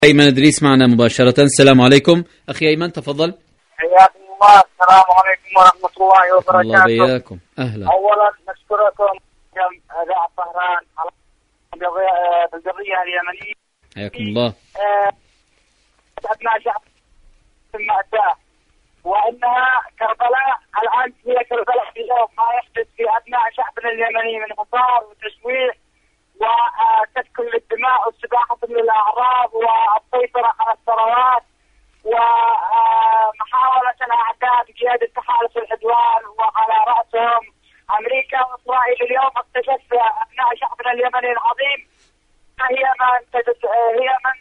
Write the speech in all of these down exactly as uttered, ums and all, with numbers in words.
أيمن إدريس معنا مباشرة. السلام عليكم أخي أيمن، تفضل. حياكم الله. السلام عليكم ورحمة الله وبركاته. الله بياكم. أهلا. أولا نشكركم إذاعة طهران على القضية اليمنية. حياكم الله. أبناء شعب المأساة، وأنها كربلاء الآن هي كربلاء اليوم، ما يحدث في أبناء شعبنا اليمني من حصار وتشويه وتسكن للدماء والسباحة للأعراض والسيطرة على الثروات ومحاولة الأعداء بقيادة تحالف العدوان وعلى رأسهم أمريكا وإسرائيل. اليوم اكتشف أبناء شعبنا اليمني العظيم هي من هي من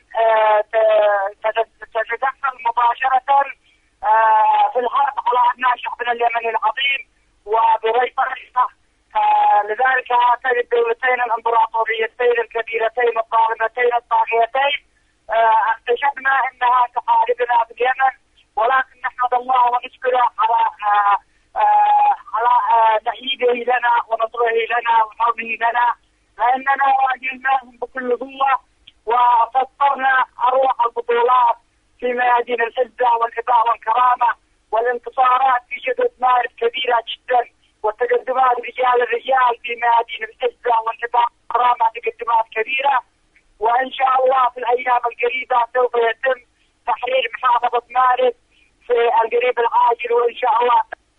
تتدخل مباشرة في الحرب على أبناء شعبنا اليمني العظيم وبغير طريقة. لذلك هاتين الدولتين الامبراطوريتين الكبيرتين الظالمتين الطاغيتين اكتشفنا انها تحاربنا في اليمن، ولكن نحمد الله ونشكره على على تأييده لنا ونصره لنا وحوله لنا، لاننا واجهناهم بكل قوه وفسرنا اروع البطولات في ميادين العزه والاباء والكرامه والانتصارات في شدة مارس كبيره جدا، وتقدمات رجال الرجال في ميادين العزة والإباء والكرامة تقدمات كبيرة. وإن شاء الله في الأيام القريبة سوف يتم تحرير محافظة مارس في القريب العاجل، وإن شاء الله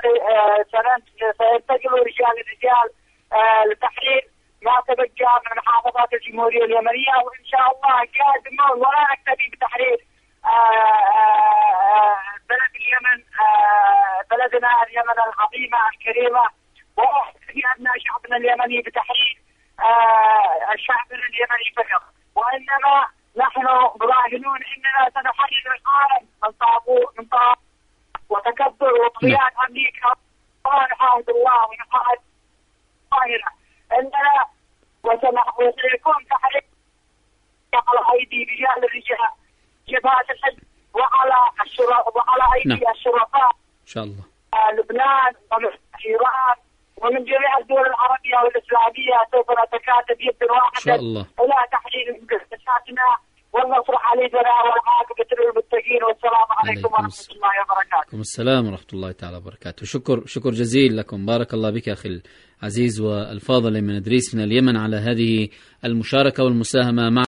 سينتقل رجال الرجال لتحرير ما تبقى من محافظات الجمهورية اليمنية، وإن شاء الله قادمون ولا نكتفي بتحرير بلد اليمن، بلدنا اليمن العظيمة الكريمة، وفي أبناء شعبنا اليمني بتحرير شعبنا اليمني فقط، وإنما نحن براهنون إننا سنحرر العالم من طاغوت من طاغوت وتكبر وطغيان أمريكا ونحاهد الله ونحاهد ظاهرة إننا وسيكون تحرير على أيدي رجال الرجال جبهات الحزب وعلى الشرطاء وعلى أيدي نعم. الشرطاء إن شاء الله لبنان ومن إيران ومن جميع الدول العربية والإسلامية سوف نتكاتف يدا واحدا إلى تحرير مقدساتنا والنصر علينا والعاقبة للمتقين. والسلام عليكم ورحمة الله وبركاته. وعليكم السلام ورحمة الله تعالى وبركاته. شكر شكر جزيل لكم، بارك الله بك أخي العزيز والفاضل أيمن إدريس من اليمن على هذه المشاركة والمساهمة مع